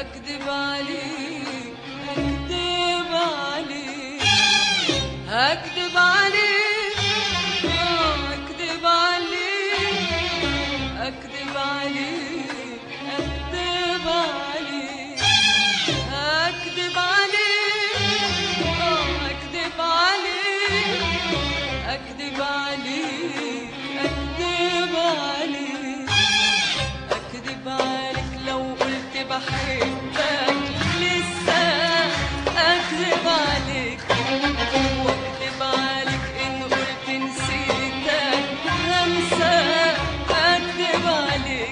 أكذب عليك أكذب عليك أكذب عليك أكذب عليك أكذب عليك أكذب عليك أكذب عليك أكذب عليك أكذب عليك أكذب عليك أكذب عليك لو قلت بحبك لسه أكذب عليك وأكذب عليك إن قلت نسيتك همسة أكذب عليك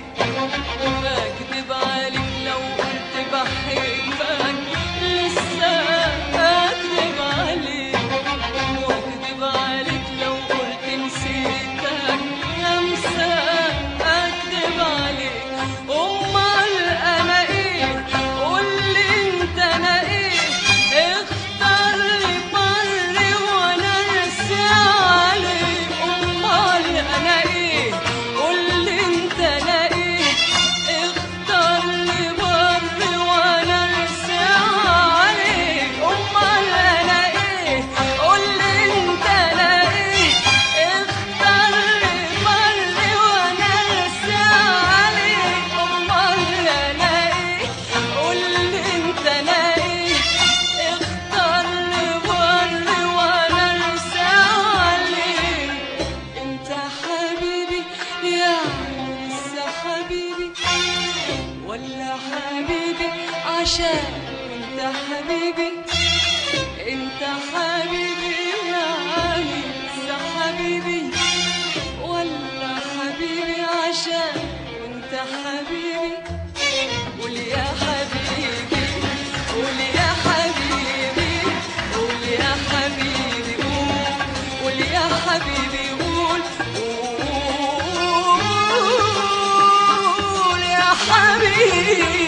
أكذب عليك لو قلت بحبك لسه أكذب عليك وأكذب عليك لو قلت نسيتك همسة أكذب عليك أمال أنا إيه قولي أنت أنا إيه اختار لي بر وأنا أرسي عليك أمال أنا إيه قولي أنت أنا إيه اختار لي بر وأنا أرسي عليك أمال أنا إيه قولي أنت أنا إيه اختار لي بر وأنا أرسي عليك أمال أنا إيه قولي أنت أنا إيه اختار لي بر وأنا أرسي عليك أنت حبيبي يعني لسه حبيبي ولا حبيبي عشان أنت حبيبي أنت حبيبي يعني لسه حبيبي ولا حبيبي عشان أنت حبيبي قول يا حبيبي قول يا حبيبي قول يا حبيبي قول يا حبيبي قول قول يا حبيبي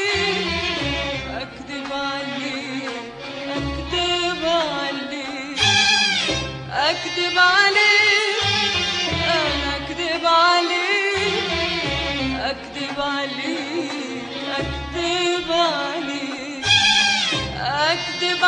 أكذب عليك أكذب عليك أكذب عليك أنا أكذب عليك أكذب عليك أكذب عليك أكذب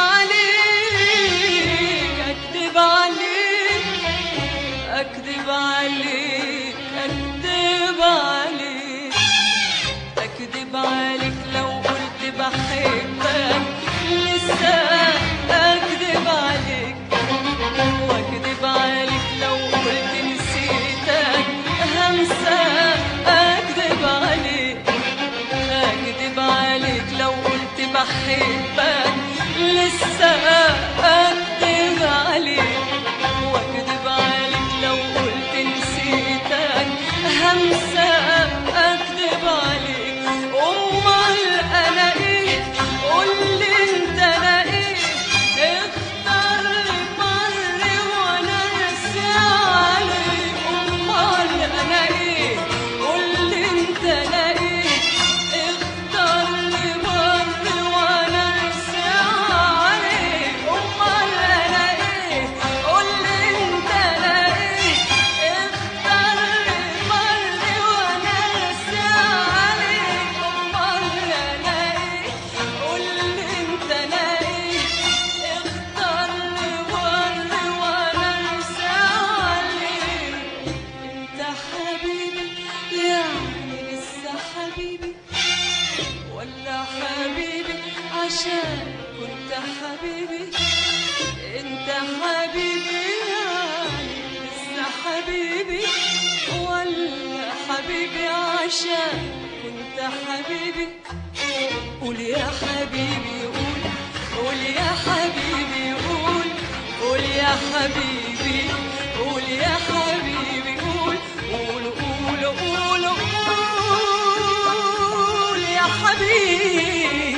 عليك أكذب عليك أكذب عليك أكذب عليك أكذب عليك لو قلت بحبك لسه أكذب عليك وأكذب عليك لو قلت نسيتك همسة أكذب عليك أكذب عليك لو قلت بحبك لسه أكذب عليك وأكذب عليك لو قلت نسيتك همسة أكذب عليك أمال أنا إيه قولي أنت أنا إيه اختار لي مر وأنا راسي عليك أمال أنا إيه قولي أنت أنا إيه اختار لي مر وأنا راسي عليك أمال أنا إيه قولي أنت أنا إيه اختار لي مر وأنا راسي عليك أمال أنا إيه قولي أنت أنا إيه اختار لي مر وأنا راسي عليك أنت حبيبي يعني لسه حبيبي ولا حبيبي عشان كنت حبيبي انت حبيبي يعني لسه حبيبي ولا حبيبي عشان كنت حبيبي قول يا حبيبي قول قول يا حبيبي قول قول يا حبيبي قول يا حبيبي قول قول قول قول قول يا حبيبي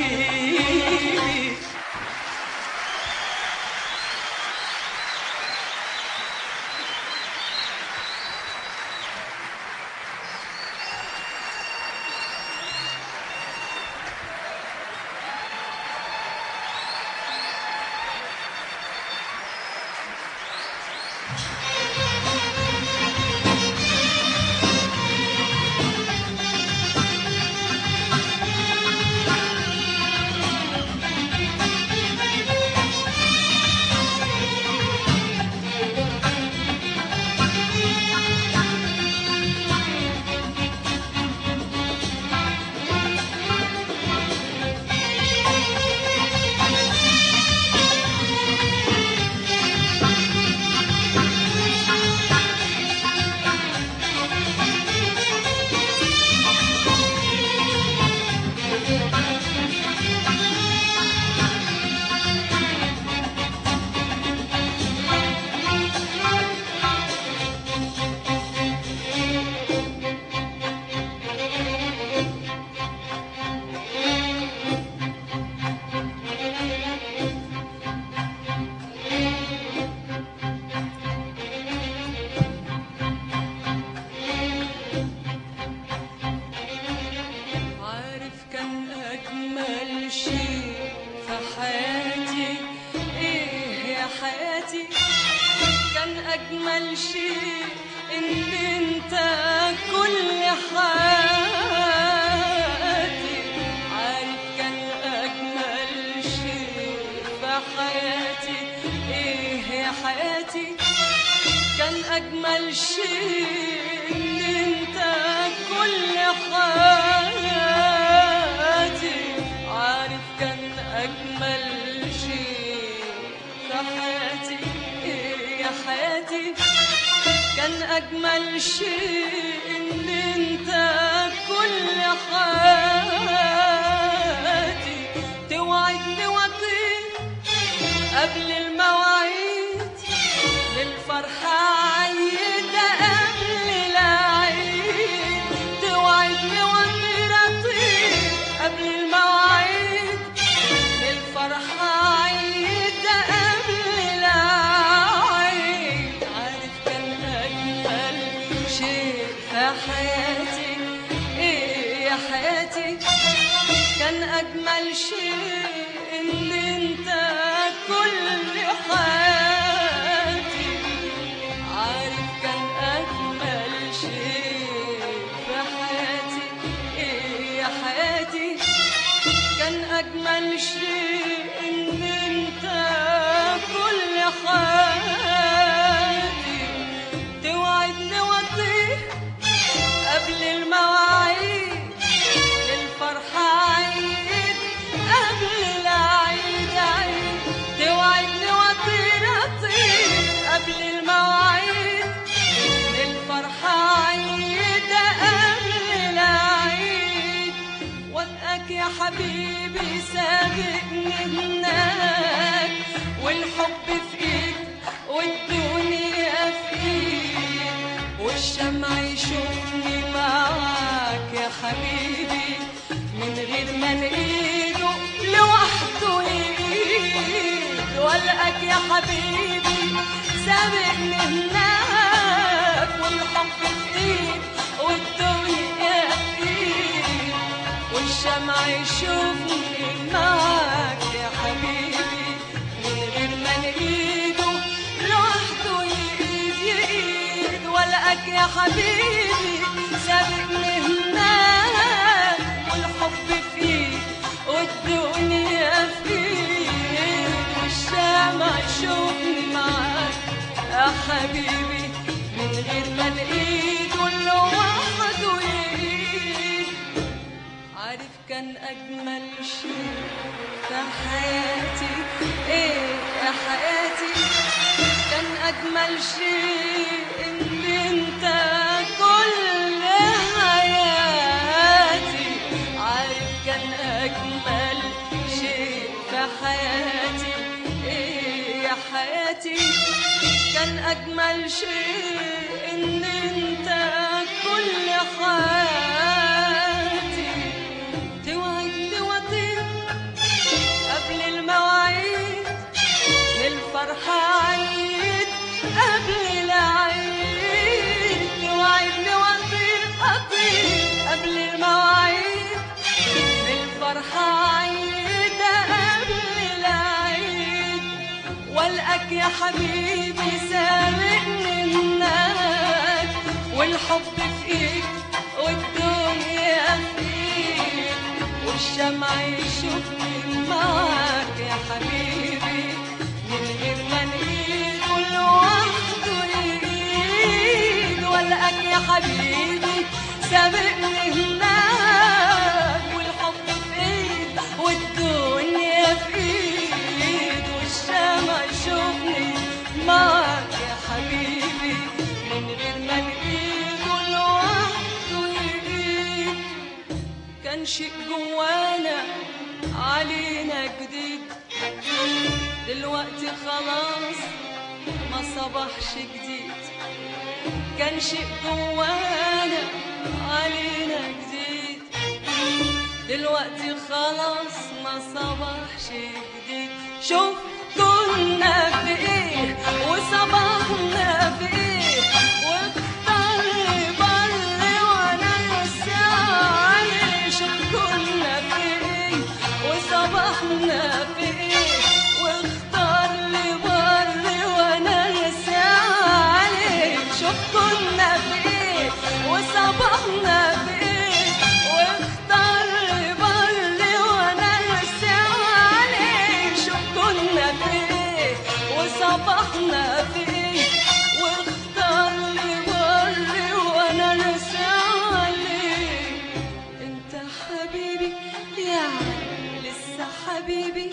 أجمل شيء إن أنت كل حياتي عارف كان أجمل شيء في حياتي إيه يا حياتي كان أجمل شيء إن أنت كل حياتي عارف كان أجمل شيء في حياتي يا حياتي كان أجمل شيء إن أنت كل حياتي توعدني وطير قبل المواعيد للفرحة عيدة قبل العيد توعدني وطير أطير قبل المواعيد للفرحة عيدة قبل العيد عارف كان أجمل شيء في حياتي إيه يا حياتي أجمل شيء إن أنت كل حياتي. عارف كان أجمل شيء في حياتي إيه يا حياتي؟ كان أجمل شيء إن أنت كل حياتي توعدني وأطير قبل المواعيد للفرحة عيد قبل العيد عيد. توعدني وأطير أطير قبل المواعيد للفرحة عيد قبل العيد. وفقك يا حبيبي سابقني هناك والحب في ايد والدنيا في ايد والشمع يشوفني معاك يا حبيبي من غير ما نقيده لوحده يقيد. والقاك يا حبيبي سابقني هناك والحب في ايد والدنيا في ايد والشمع يشوفني معاك يا حبيبي من غير ما نقيده لوحده يقيد يقيد. والقاك يا حبيبي سابقني هناك والحب فيك والدنيا فيك والشمع يشوفني معاك يا حبيبي من غير ما نقيده لوحده يقيد. عارف كان أجمل شيء في حياتي إيه يا حياتي؟ كان أجمل شيء إن أنت كل حياتي. عارف كان أجمل شيء في حياتي إيه يا حياتي؟ كان أجمل شيء إن أنت كل حياتي توعدني وأطير قبل المواعيد للفرحة عيد قبل العيد. توعدني وأطير أطير قبل المواعيد للفرحة عيد قبل العيد. والقاك يا حبيبي سابقني هناك والحب في ايد والدنيا في ايد والشمع يشوفني معاك يا حبيبي من غير ما نقيده لوحده يقيد. والقاك يا حبيبي سابقني هناك والحب في ايد والدنيا في ايد والشمع يشوفني معاك يا حبيبي من غير ما نقيده لوحده يقيد. كان شيء جوانا علينا جديد دلوقتي خلاص ما صبحش جديد. كان شيء جوانا علينا جديد دلوقتي خلاص ما صبحش جديد. شوف كنا في ايه وصبحنا في ايه واختار لي بر وانا لسه عليه. شوف كنا في ايه وصبحنا في ايه واختار لي بر وانا لسه عليه. شوف كنا في ايه وصبحنا في ايه واختار لي بر وانا لسه عليه. شوف كنا في ايه وصبحنا في ايه واختار لي بر وانا لسه عليه. انت حبيبي يعني لسه حبيبي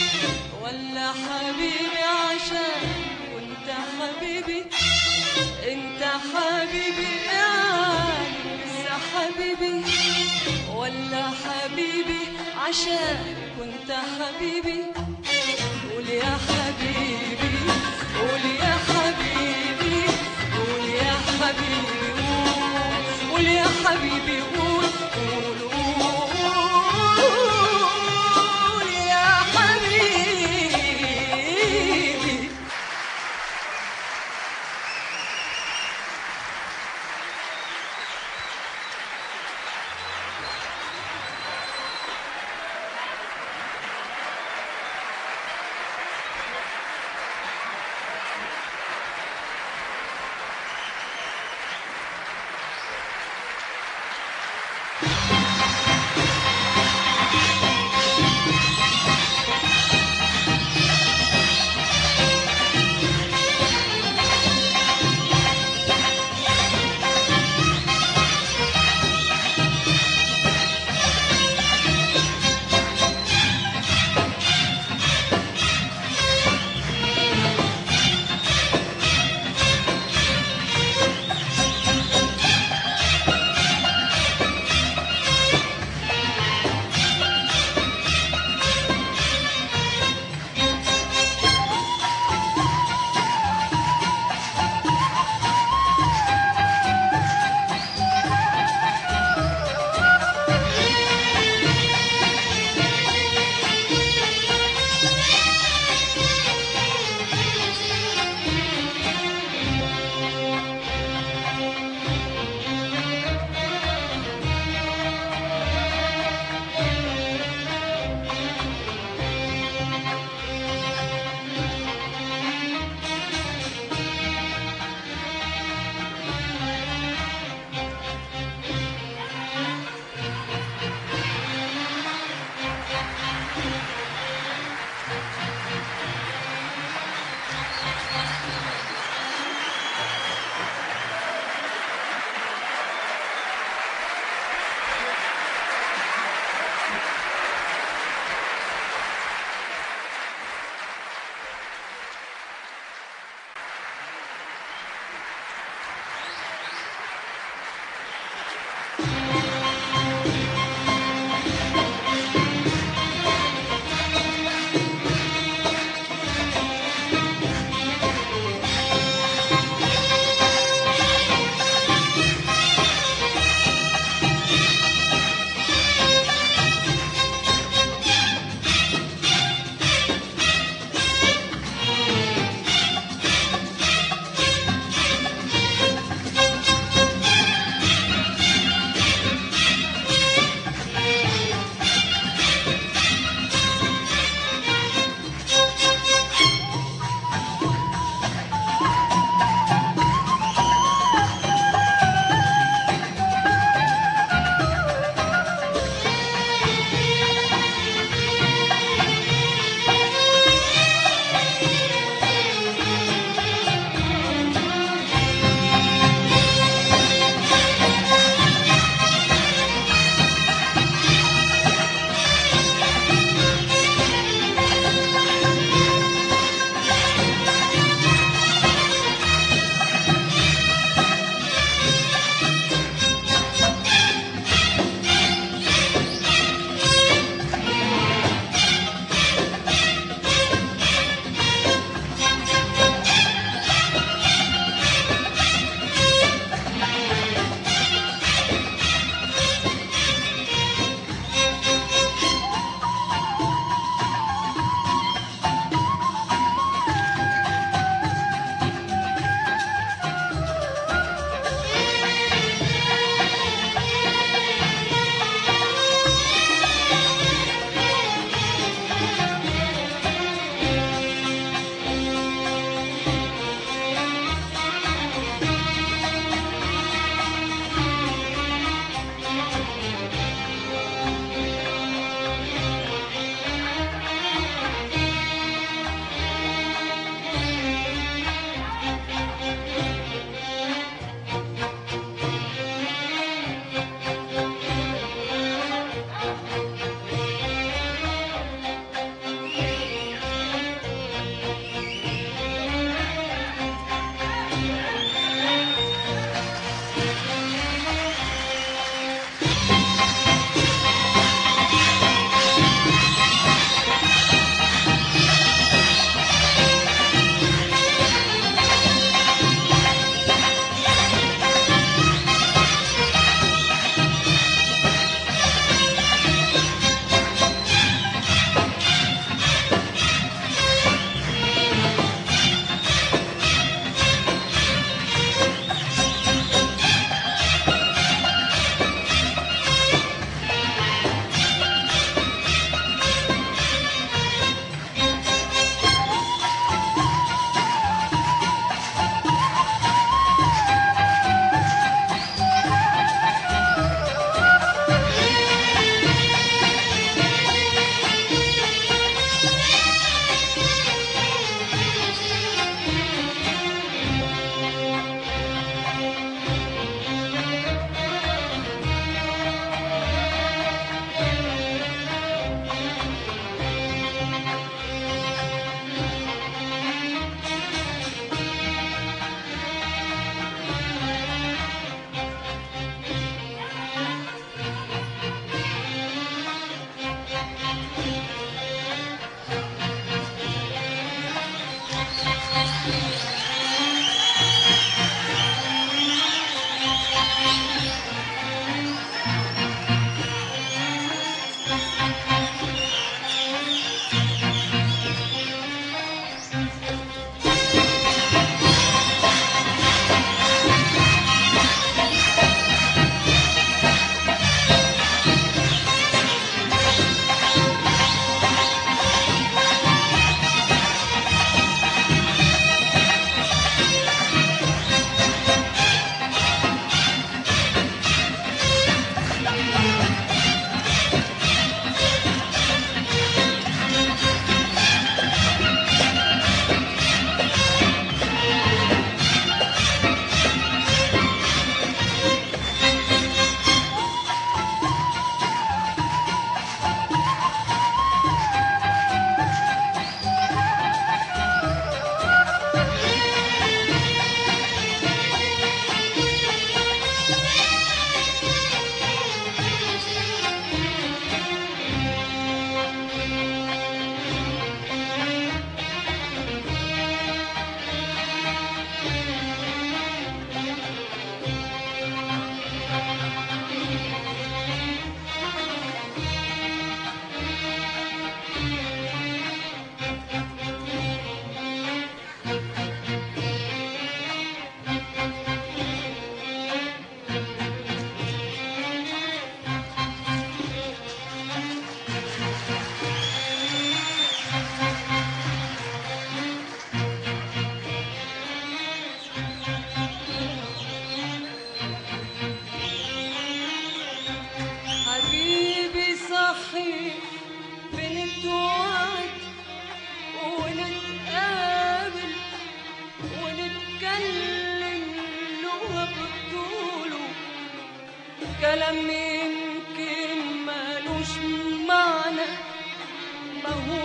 ولا حبيبي عشان وانت حبيبي؟ انت حبيبي يعني لسه حبيبي ولا حبيبي عشان كنت حبيبي؟ قول يا حبيبي قول يا حبيبي قول يا حبيبي قول يا حبيبي قول قول قول يا حبيبي.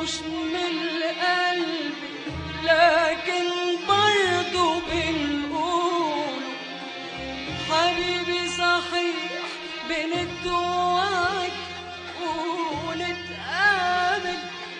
مالوش من القلب، لكن برضو بنقول حبيبي صحيح. بنتوعد ونتقابل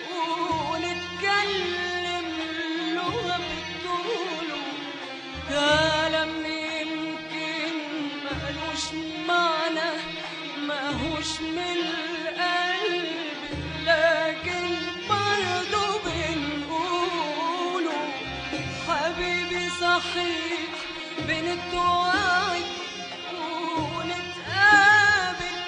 ونتكلم لغة بتقوله كلام يمكن مالوش معنى، ماهوش من القلب، لكن برضو بنقوله حبيبي صحيح. بنتوعد ونتقابل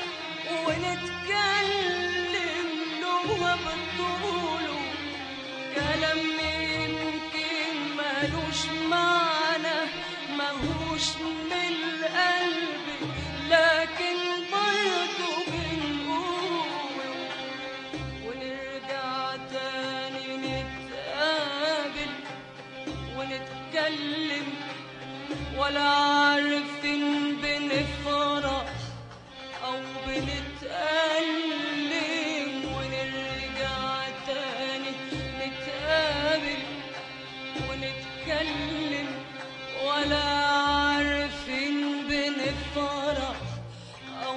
ونتكلم لغة بتقوله كلام يمكن مالوش معنى، ماهوش من القلب، لكن برضو بنقوله ونرجع تاني نتقابل ونتكلم ولا عارفين بنفرح أو بنتألم، ونرجع تاني نتقابل ونتكلم ولا عارفين بنفرح أو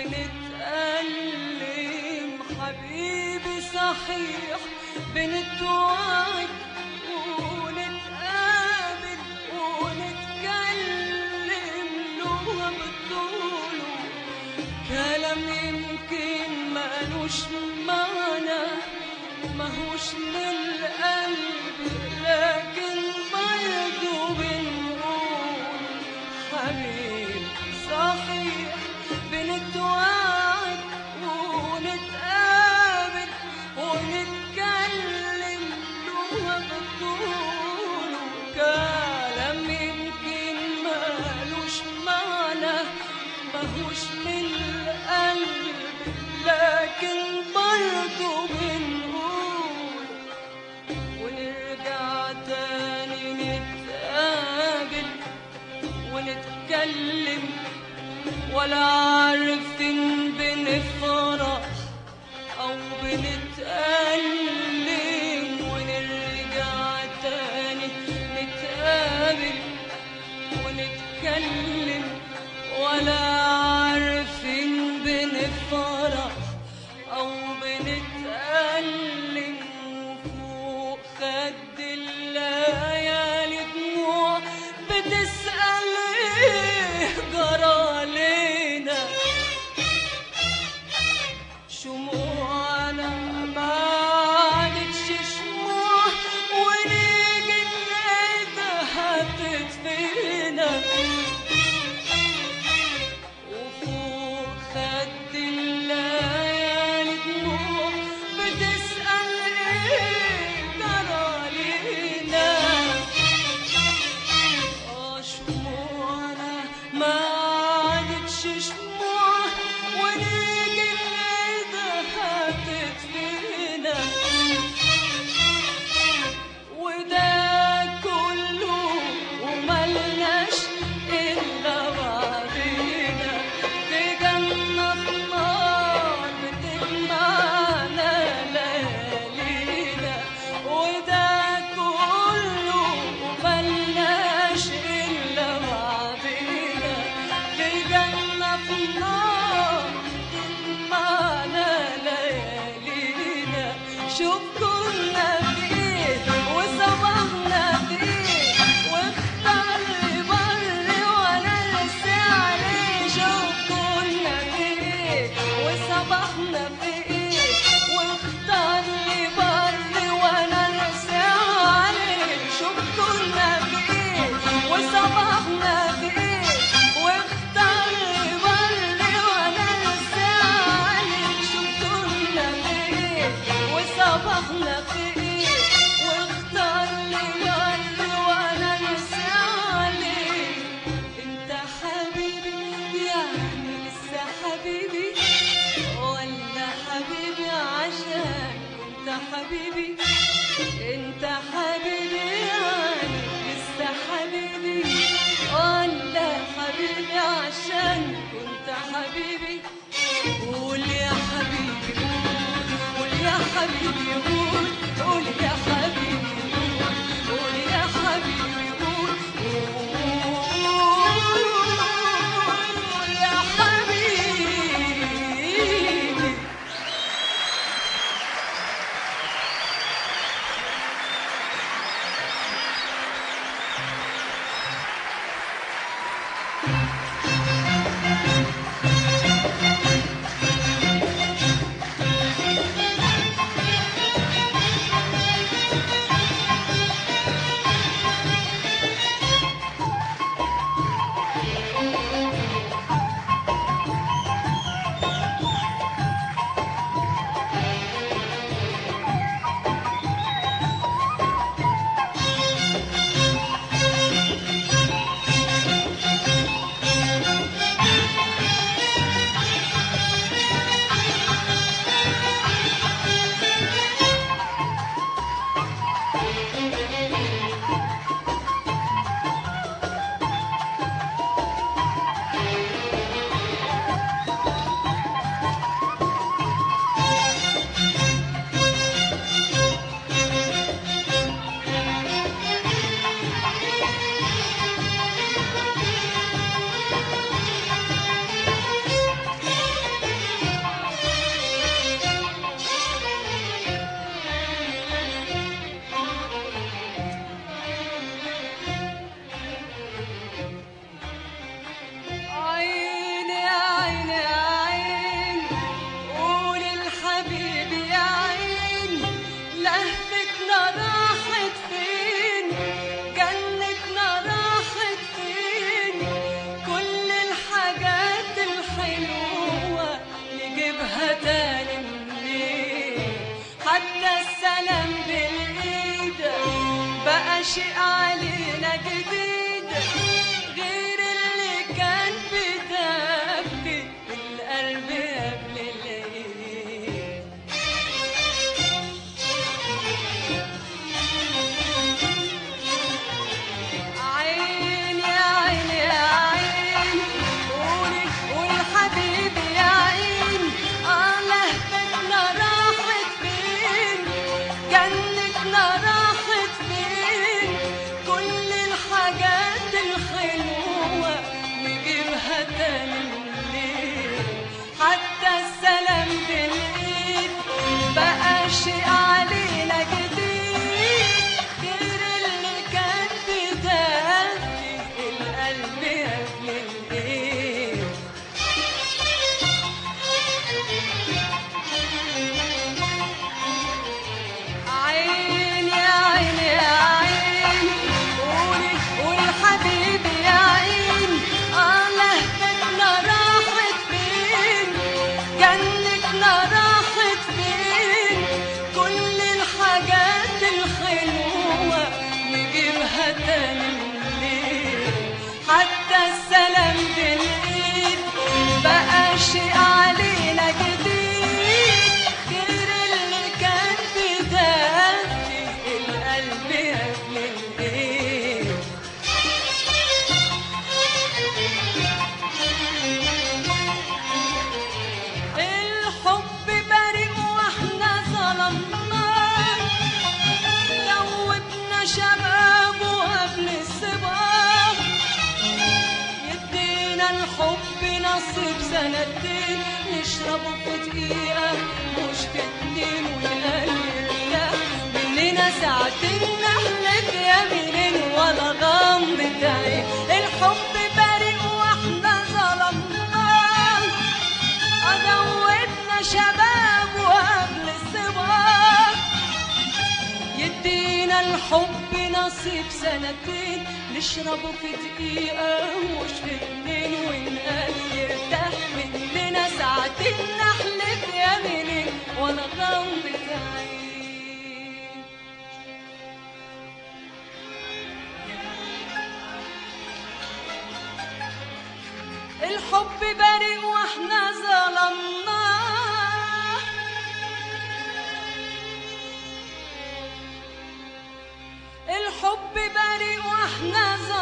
بنتألم. حبيبي صحيح بنتوعد ونتقابل ونتكلم لغة بتقوله كلام يمكن مالوش معنى، ماهوش من القلب، لكن برضو بنقول حبيبي صحيح. بنتوعد ونتقابل ونتكلم لغة بتقوله كلام يمكن مالوش معنى، ماهوش من القلب، لكن برضو بنقول ونرجع تاني نتقابل ونتكلم ولا عارفين بنفرح أو بنتألم، ونرجع تاني نتقابل ونتكلم ولا عارفين بنفرح أو بنتألم. فوق خد الليالي دموع بتسأل إيه جرى لينا، شموعنا ما عادتش شموع ونيجي نلاقيها تطفينا. وفوق خد الليالي دموع بتسأل إيه جرى لينا، شموعنا ما عادتش شموع ونيجي نلاقيها تطفينا. وده كله وملناش إلا بعضينا في جنة في نار بتجمعنا ليالينا. وده كله وملناش إلا بعضينا في جنة في نار بتجمعنا ليالينا. شوف كنا في إيه وصبحنا في إيه، واختار لي بر وأنا راسي عليه. شوف كنا في إيه وصبحنا في إيه، واختار لي بر وأنا راسي عليه. شوف كنا في إيه وصبحنا في إيه، واختار لي بر وأنا راسي عليه. شوف كنا في إيه وصبحنا في إيه، واختار لي بر وأنا راسي عليه. أنت حبيبي يعني لسه حبيبي، ولا حبيبي عشان كنت حبيبي. أنت حبيبي يعني لسه حبيبي، ولا حبيبي عشان كنت حبيبي. قول يا حبيبي قول، قول يا حبيبي قول. شيء علينا جديد غير اللي كان بدفي القلب قبل العيد. عين يا عين يا عين قولي قولي حبيبي يا عين، لهفتنا راحت فين، جنتنا راحت فين، كل الحاجات الحلوة نجيبها تاني منين، حتى السلام بالإيد بقى شيء علينا جديد غير اللي كان بدافي القلب قبل الإيد. عين يا عين يا عين قولي قولي حبيبي يا عين، لهفتنا راحت فين، جنتنا راحت فين، كل الحاجات الحلوة نجيبها تاني منين، حتى السلام بالإيد بقى شيء علينا جديد غير اللي كان بدافي القلب قبل الإيد. الحب بريء واحنا ظلمناه، دوبنا شبابه قبل الصبا، يدينا الحب نصيب سنتين نشربه في دقيقة مش في اتنين، ونقلب مننا ساعتين نحلف يمينين ولا غمضة عين. الحب بريء واحنا ظلمناه، دوبنا شباب وقبل الصبا، يدينا الحب نصيب سنتين نشربه في دقيقة مش في اتنين، ونقال يرتاح مننا ساعتين نحلف يمينين ولا غمضة عين. الحب بريء واحنا ظلمناه، الحب بريء واحنا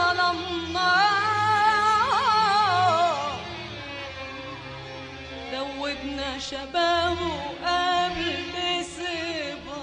ظلمناه، دوبنا شبابه قبل صبا.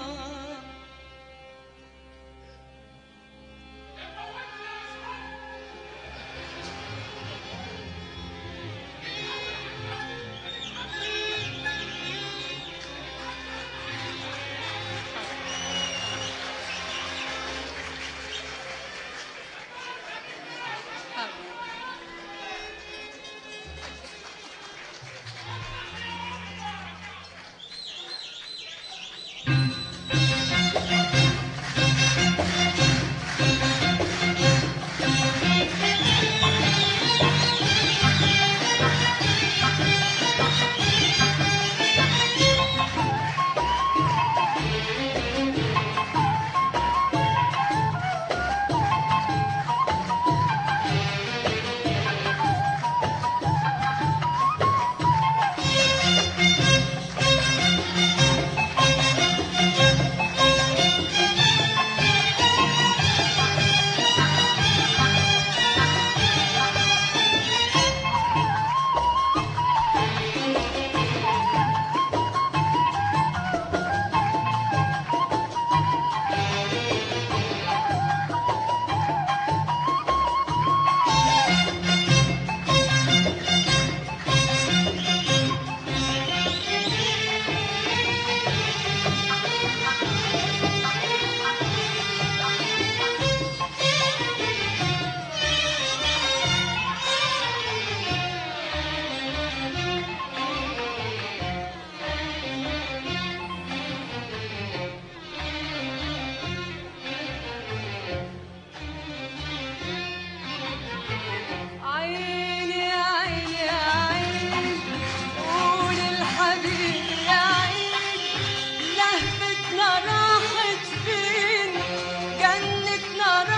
راحت فين جنتنا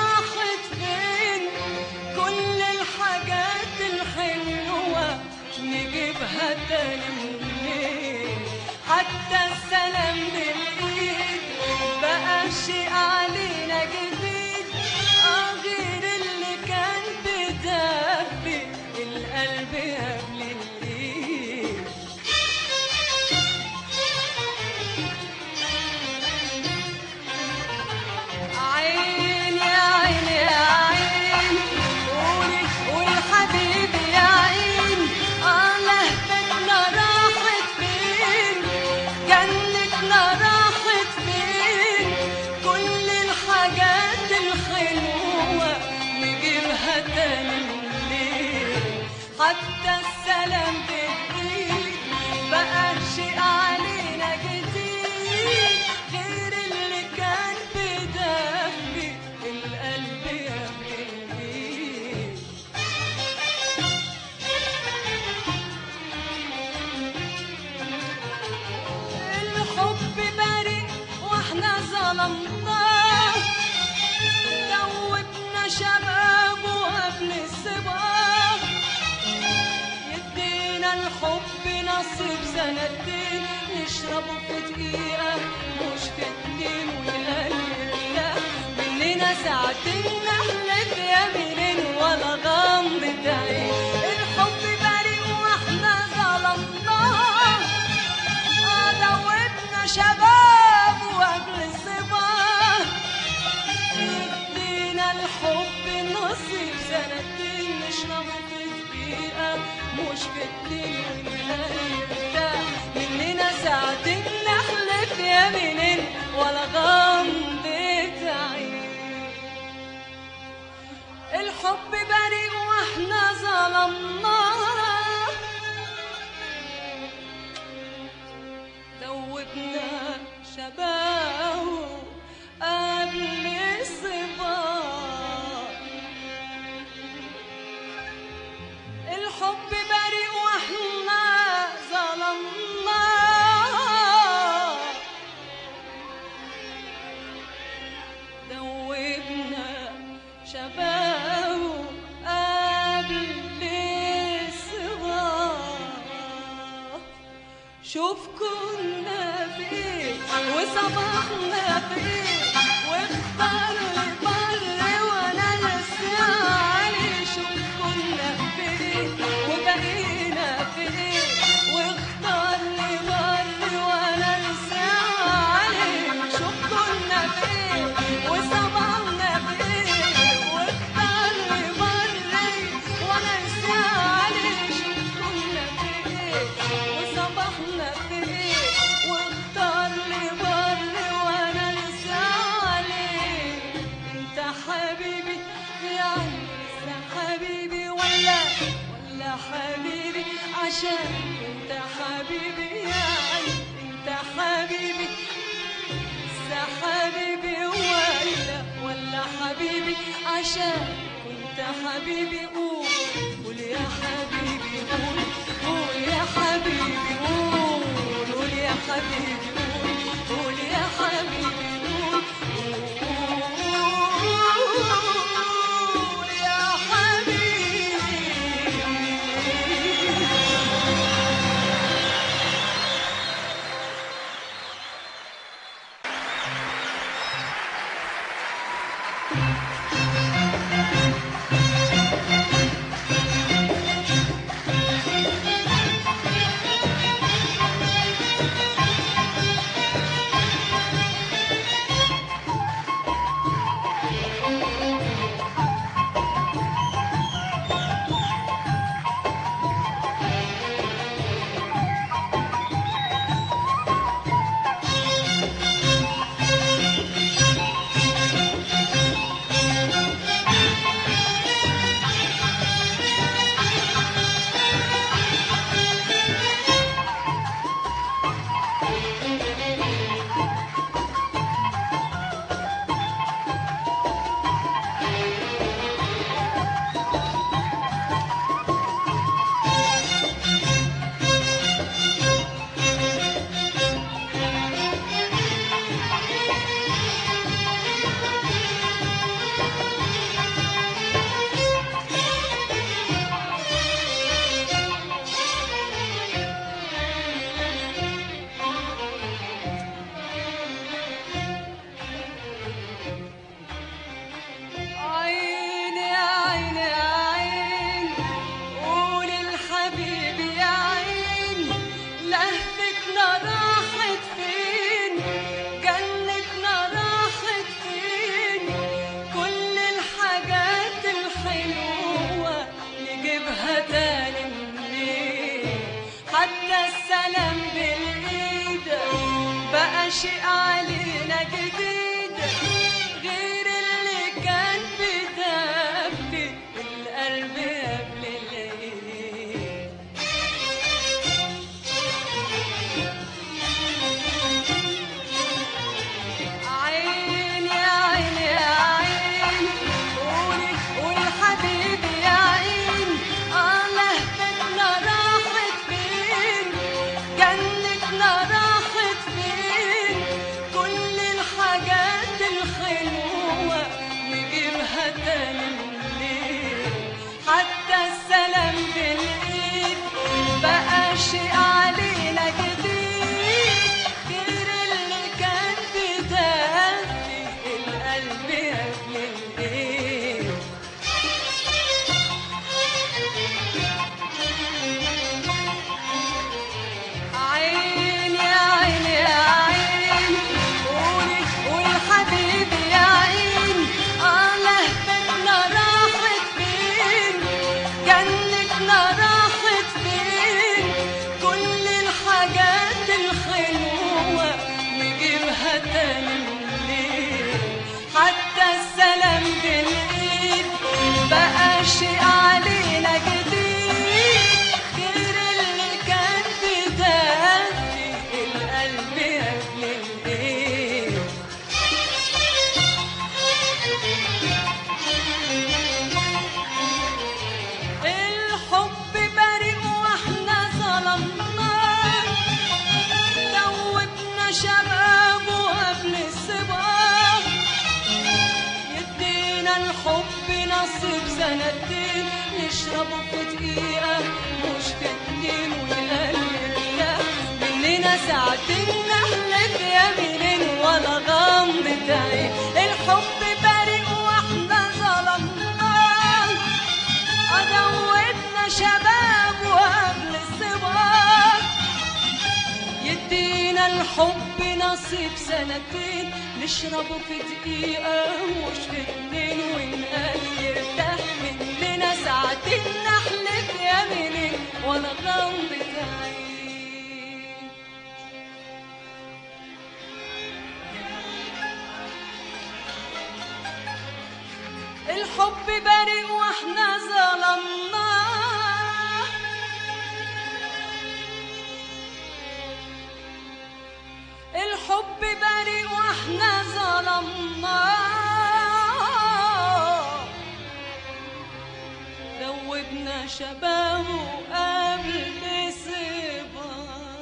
حتى السلام بالايد بقى شيء علينا جديد غير اللي كان بدفي القلب يا بالايد. الحب بريء واحنا ظلمناه دوبنا شبابه قبل الصباح يدينا الحب نصيب سنتين نشربه في دقيقة مش في اتنين ويقلل مننا ساعتين نحلف يمين ولا غمضة عين. الحب بريء واحنا ظلمناه دوبنا شباب وقبل الصباح يدينا الحب نصيب سنتين نشرب في دقيقة مش في اتنين ونرتاح مننا ساعتين نحلف يمين ولا غمضة عين. الحب بريء واحنا ظلمناه دوبنا شباب قبل الصباح. الحب بريء واحنا ظلمناه دوبنا شباب قبل الصباح. شوف كنا فين وصباحنا فين واختار لي بر وانا لسه علي. شوف كنا فين وبقينا فين واختار لي بر وانا لسه علي. شوف كنا فين وصباحنا فين واختار لي بر وانا لسه علي. شوف كنا فين وصباحنا فين واختار لي بر وانا لسه عليك. انت حبيبي يعني لسه حبيبي ولا حبيبي عشان انت حبيبي يعني انت حبيبي لسه حبيبي ولا حبيبي عشان كنت حبيبي. قول يا حبيبي قول يا حبيبي قول يا حبيبي قول يا حبيبي قول يا حبيبي. شيء علينا جديد غير اللي كان بدفي القلب قبل الليل. تاني ليه؟ حتى السلام بالايد بقى شيء علينا جديد، غير اللي كان بدافي القلب قبل الايد. الحب بريء واحنا ظلمناه، دوبنا شبابه قبل الصباح، يدينا الحب نصيب سنتين، نشربه في دقيقة مش في اتنين، ويقلبنا مننا ساعتين نحلف يمينين ولا غمضة عين. الحب بريء واحنا ظلمناه، دوبنا شباب وقبل الصباح، يدينا الحب نصيب سنتين، نشربه في دقيقة مش في اتنين، ونقال يرتاح مننا ساعتين نحلف يمينين ولا غمضة عين. الحب بريء واحنا ظلمناه، الحب بريء واحنا ظلمناه، دوبنا شبابه قبل صباه.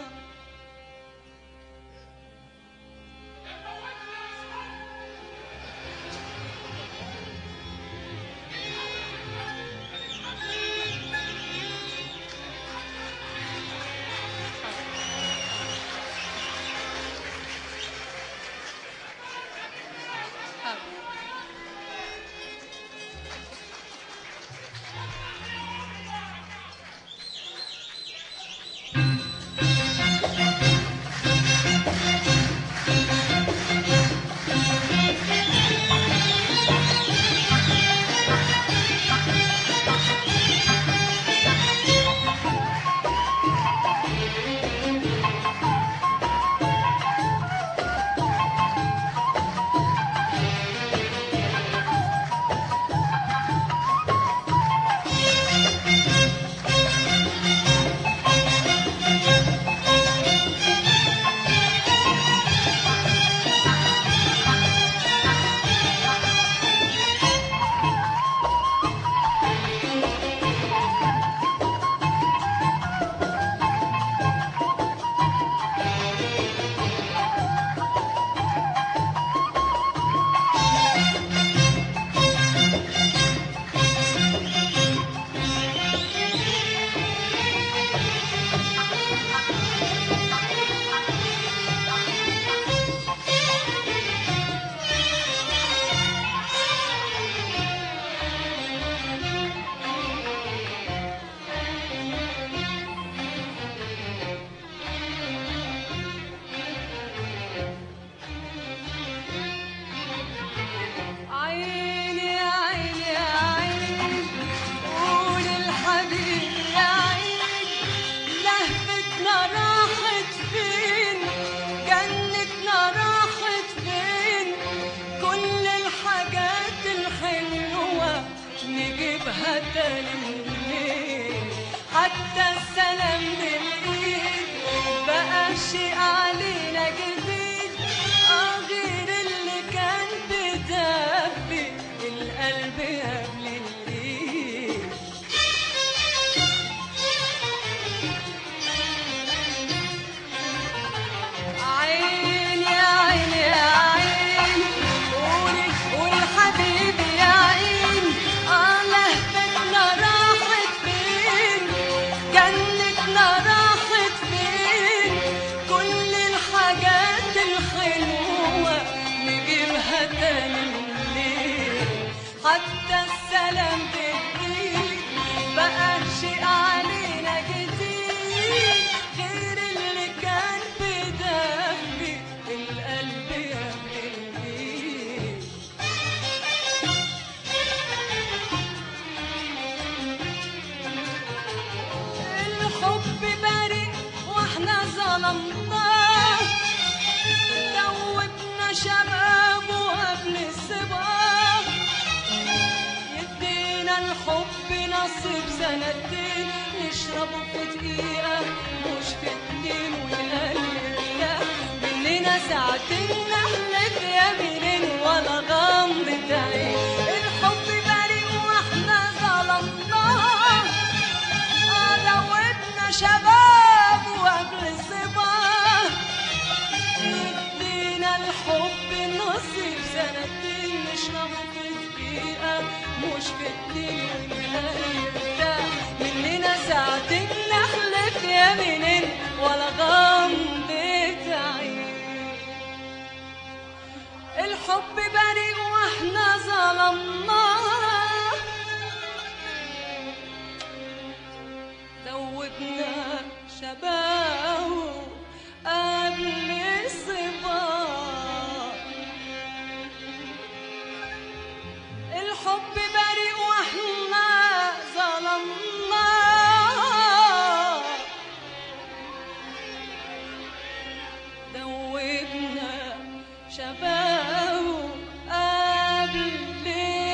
حتى السلام بالايد بقى شيء علينا جديد، غير اللي كان بدافي القلب قبل الايد. عين يا عين يا عين، قولي قولي حبيبي يا عين، لهفتنا راحت فين، جنتنا راحت فين، كل الحاجات الحلوة نجيبها تاني ليه؟ حتى السلام بالايد بقى شيء علينا جديد، غير اللي كان بدافي القلب قبل الايد. الحب بريء واحنا ظلمناه، دوبنا شبابه قبل الصباح، يدينا الحب نصيب سنتين نشربه في دقيقة مش في اتنين، ويقللنا مننا ساعتين نحلف يمينين ولا غمضة عين. الحب بريء واحنا ظلمناه، دوبنا شباب وقبل الصباح، يدينا الحب نصيب سنتين نشربه في دقيقة مش في اتنين، ونرتاح مننا ساعتين نحلف يمينين ولا غمضة عين. الحب بريء واحنا ظلمناه، دوبنا شباب قبل الصباح. الحب بريء واحنا ظلمناه، دوبنا شباب قبل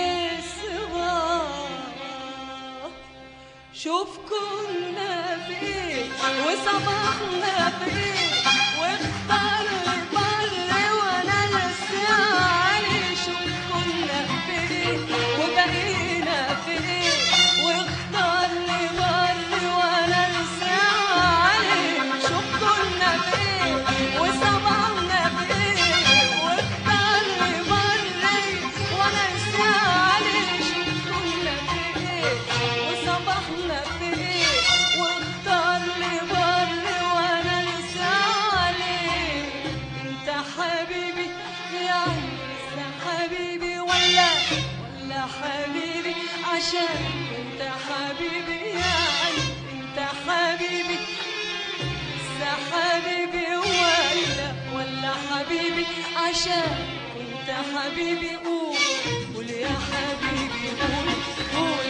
الصباح. شوف كنا فين وصبحنا فين، واختار لي بر وانا لسه علي. شوف كنا فين وبقينا فين، واختار لي بر وانا لسه علي. شوف كنا فين وصبحنا فين، واختار لي بر وانا لسه علي. شوف كنا فين وصبحنا فين، واختار لي بر وانا لسه علي. انت حبيبي يعني لسه حبيبي ولا حبيبي عشان انت حبيبي، يعني انت حبيبي لسه حبيبي ولا حبيبي عشان انت حبيبي. قول يا حبيبي قول